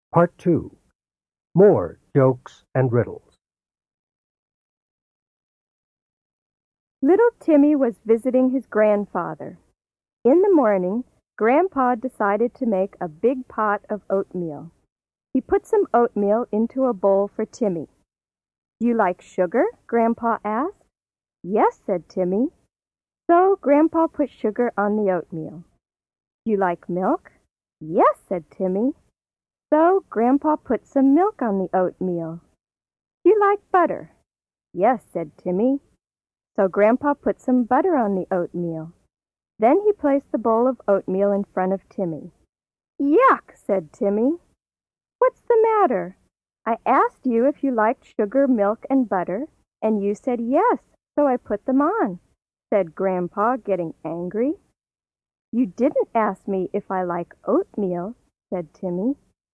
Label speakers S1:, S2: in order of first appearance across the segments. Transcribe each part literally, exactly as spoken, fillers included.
S1: Part two. More jokes and riddles.
S2: Little Timmy was visiting his grandfather. In the morning, Grandpa decided to make a big pot of oatmeal. He put some oatmeal into a bowl for Timmy. "Do you like sugar?" Grandpa asked. "Yes," said Timmy. So Grandpa put sugar on the oatmeal. "Do you like milk?" "Yes," said Timmy. So Grandpa put some milk on the oatmeal. "Do you like butter?" "Yes," said Timmy. So Grandpa put some butter on the oatmeal. Then he placed the bowl of oatmeal in front of Timmy. "Yuck!" said Timmy. "What's the matter? I asked you if you liked sugar, milk, and butter, and you said yes, so I put them on," said Grandpa, getting angry. "You didn't ask me if I like oatmeal," said Timmy.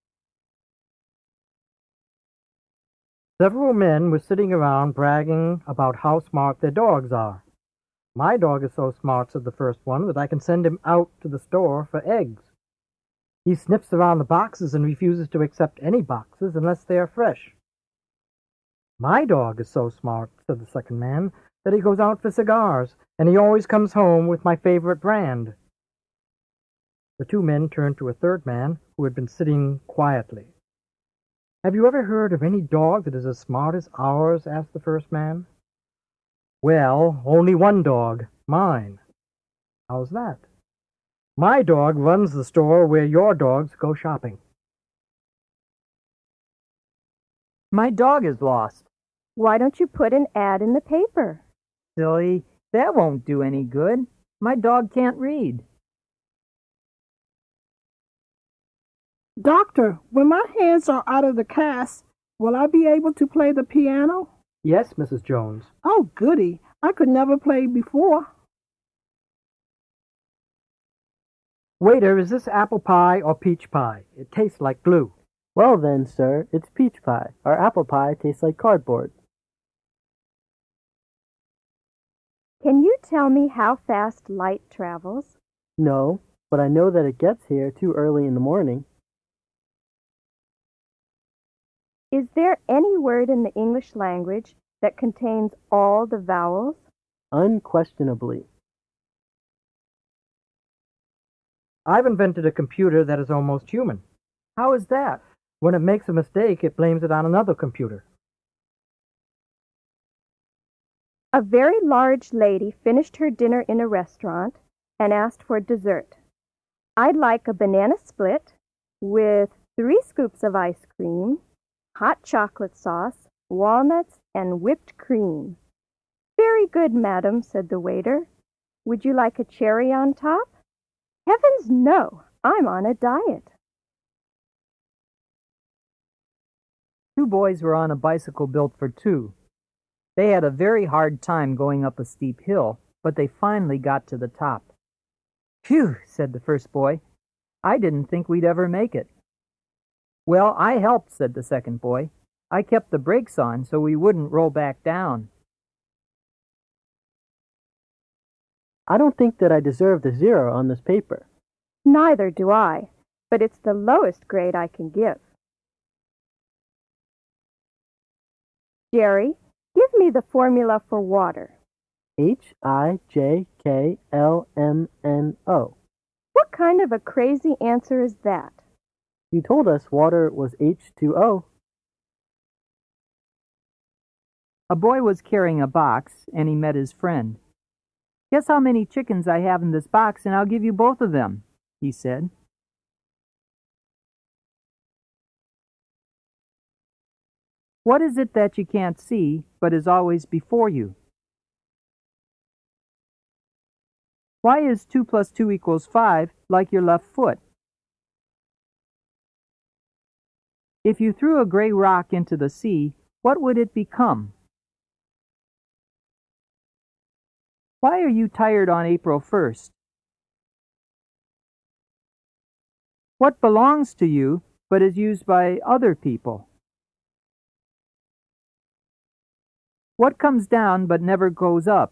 S1: Several men were sitting around bragging about how smart their dogs are. "My dog is so smart," said the first one, "that I can send him out to the store for eggs. He sniffs around the boxes and refuses to accept any boxes unless they are fresh." "My dog is so smart," said the second man, "that he goes out for cigars, and he always comes home with my favorite brand." The two men turned to a third man who had been sitting quietly. "Have you ever heard of any dog that is as smart as ours?" asked the first man. "Well, only one dog, mine." "How's that?" "My dog runs the store where your dogs go shopping."
S3: My dog is lost.
S2: "Why don't you put an ad in the paper?"
S3: Silly, that won't do any good. My dog can't read.
S4: Doctor, when my hands are out of the cast, will I be able to play the piano?
S1: "Yes, Missus Jones."
S4: Oh, goody. I could never play before.
S1: "Waiter, is this apple pie or peach pie? It tastes like glue."
S5: "Well then, sir, it's peach pie. Our apple pie tastes like cardboard."
S2: "Can you tell me how fast light travels?"
S5: "No, but I know that it gets here too early in the morning."
S2: Is there any word in the English language that contains all the vowels?
S5: "Unquestionably."
S1: "I've invented a computer that is almost human." "How is that?" "When it makes a mistake, it blames it on another computer."
S2: A very large lady finished her dinner in a restaurant and asked for dessert. "I'd like a banana split with three scoops of ice cream, hot chocolate sauce, walnuts, and whipped cream." "Very good, madam," said the waiter. "Would you like a cherry on top?" "Heavens, no! I'm on a diet."
S3: Two boys were on a bicycle built for two. They had a very hard time going up a steep hill, but they finally got to the top. "Phew," said the first boy. "I didn't think we'd ever make it." "Well, I helped," said the second boy. "I kept the brakes on so we wouldn't roll back down."
S5: "I don't think that I deserve a zero on this paper."
S2: "Neither do I, but it's the lowest grade I can give." "Jerry, give me the formula for water."
S5: H I J K L M N O.
S2: "What kind of a crazy answer is that?"
S5: "You told us water was H two O."
S3: A boy was carrying a box, and he met his friend. "Guess how many chickens I have in this box, and I'll give you both of them," he said. What is it that you can't see, but is always before you? Why is two plus two equals five like your left foot? If you threw a gray rock into the sea, what would it become? Why are you tired on April first? What belongs to you, but is used by other people? What comes down but never goes up?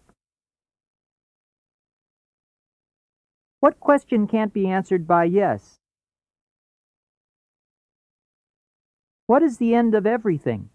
S3: What question can't be answered by yes? What is the end of everything?